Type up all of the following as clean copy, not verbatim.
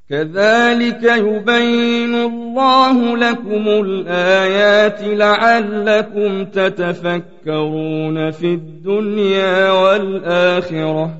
كذلك يبين الله لكم الآيات لعلكم تتفكرون في الدنيا والآخرة.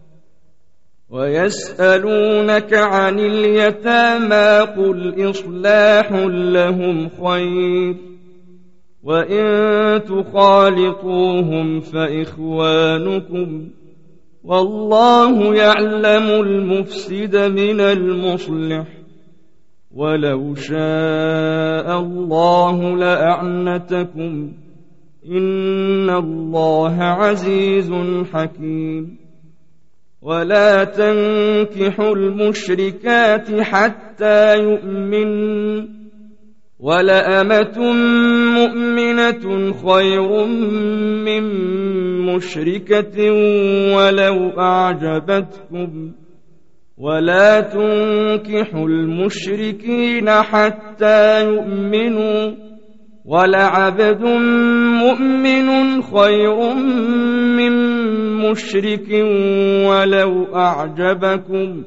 ويسألونك عن اليتامى قل إصلاح لهم خير وإن تخالطوهم فإخوانكم والله يعلم المفسد من المصلح ولو شاء الله لأعنتكم إن الله عزيز حكيم. ولا تنكحوا المشركات حتى يؤمنوا ولأمة مؤمنة خير من مشركة ولو أعجبتكم ولا تنكحوا المشركين حتى يؤمنوا ولعبد مؤمن خير من مشرك ولو أعجبكم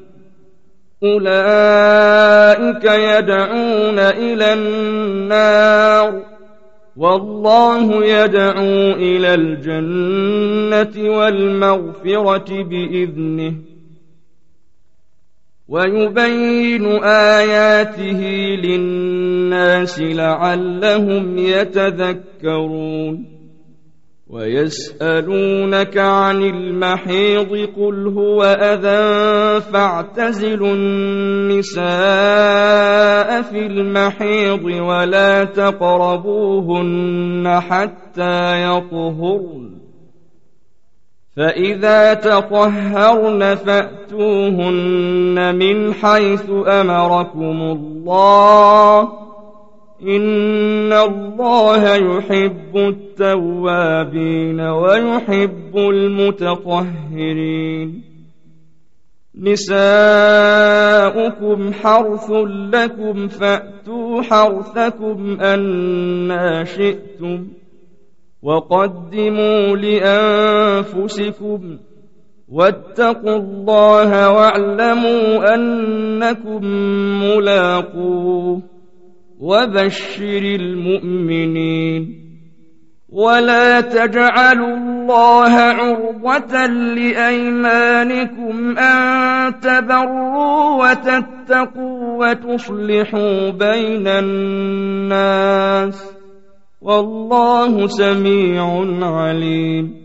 أولئك يدعون إلى النار والله يدعو إلى الجنة والمغفرة بإذنه ويبين آياته للناس لعلهم يتذكرون. ويسألونك عن المحيض قل هو أذى فاعتزلوا النساء في المحيض ولا تقربوهن حتى يطهرن فإذا تطهرن فأتوهن من حيث أمركم الله إن الله يحب التوابين ويحب المتطهرين. نساؤكم حرث لكم فأتوا حرثكم أنى شئتم وقدموا لأنفسكم واتقوا الله واعلموا أنكم ملاقوه وبشر المؤمنين. ولا تجعلوا الله عرضة لأيمانكم أن تبروا وتتقوا وتصلحوا بين الناس والله سميع عليم.